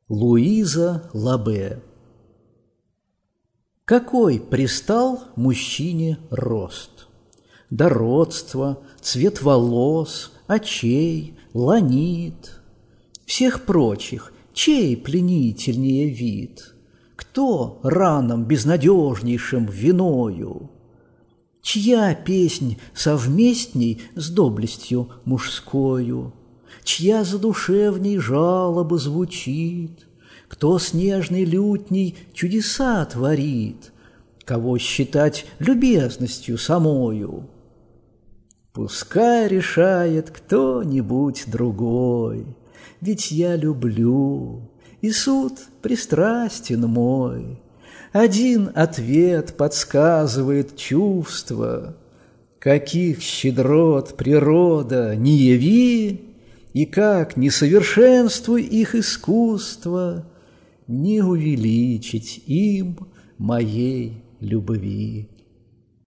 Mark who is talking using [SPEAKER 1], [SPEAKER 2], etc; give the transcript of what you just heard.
[SPEAKER 1] Луиза Лабе. Какой пристал мужчине рост? Дородство, цвет волос, очей, ланит. Всех прочих, чей пленительнее вид? Кто раном безнадежнейшим виною? Чья песнь совместней с доблестью мужскою? Чья задушевней жалоба звучит? Кто с нежной лютней чудеса творит? Кого считать любезностью самою? Пускай решает кто-нибудь другой, ведь я люблю, и суд пристрастен мой. Один ответ подсказывает чувство, каких щедрот природа не яви, и как не совершенствуй их искусство, не увеличить им моей любви.